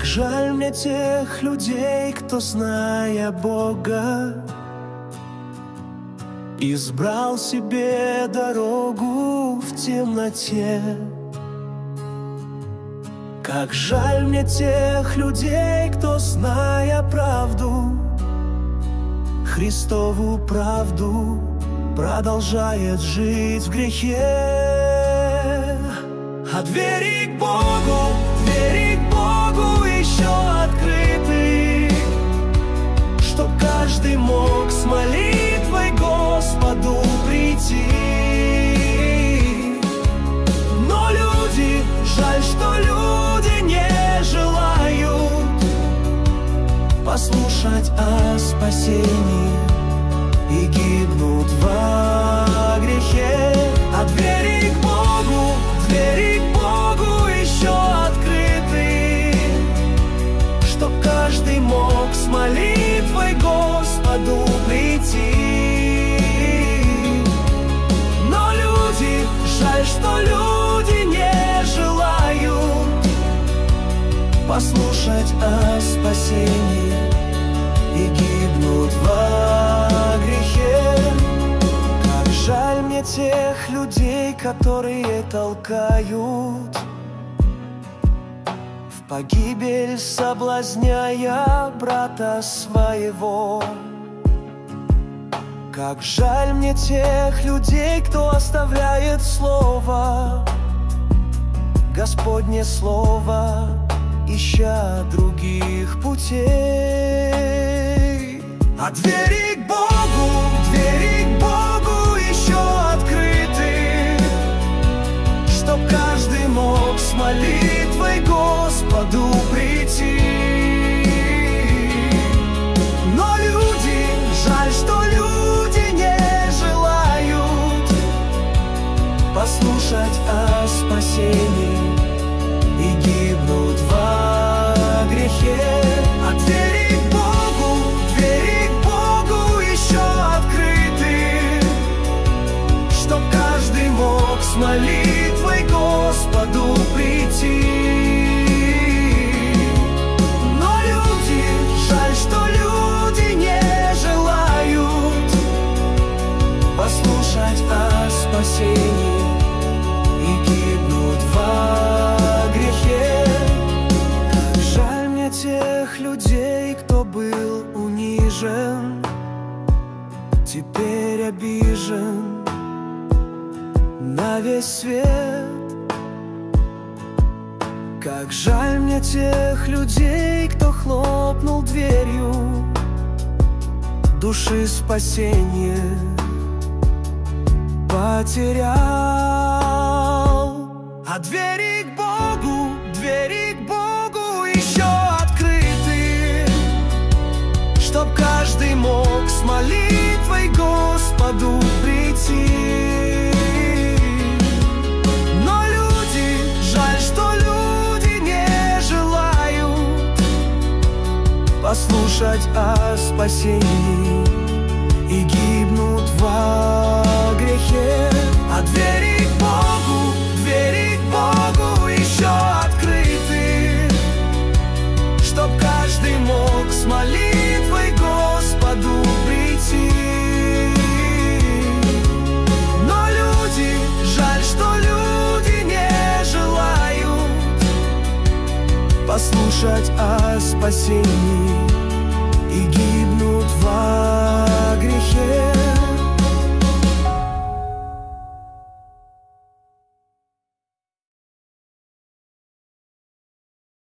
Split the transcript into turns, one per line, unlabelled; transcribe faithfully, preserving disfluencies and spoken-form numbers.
жаль мне тех людей, кто, зная Бога, избрал себе дорогу в темноте. Как жаль мне тех людей, кто, зная правду, Христову правду, продолжает жить в грехе. А двери к Богу, двери к Богу еще открыты, чтоб каждый мог с молитвой Господу прийти. Но люди, жаль, что люди не желают послушать о спасении и гибнут во грехе. А двери к Богу, двери к Богу еще открыты, чтоб каждый мог с молитвой Господу прийти. Но люди, жаль, что люди не желают послушать о спасении и гибнут во грехе. Как жаль мне тех людей, которые толкают в погибель, соблазняя брата своего. Как жаль мне тех людей, кто оставляет слово, Господне слово, ища других путей. А двери к Богу, двери к Богу еще открыты, чтоб каждый мог с молитвой Господу прийти. Но люди, жаль, что люди не желают послушать о спасении и гибнут во грехе. А двери к Богу, двери к Богу еще открыты, чтоб каждый мог с молитвой Господу прийти. Но люди, жаль, что люди не желают послушать о спасении и гибнут во грехе. Как жаль мне тех людей, кто был унижен, теперь обижен на весь свет. Как жаль мне тех людей, кто хлопнул дверью души спасения, потерял. А двери к Богу, двери к Богу еще открыты, чтоб каждый мог с молитвой Господу прийти. Но люди, жаль, что люди не желают послушать о спасении и гибнут во грехе. А двери к Богу, двери к Богу еще открыты, чтоб каждый мог с молитвой Господу прийти. Но люди, жаль, что люди не желают послушать о спасении и гибнут во грехе.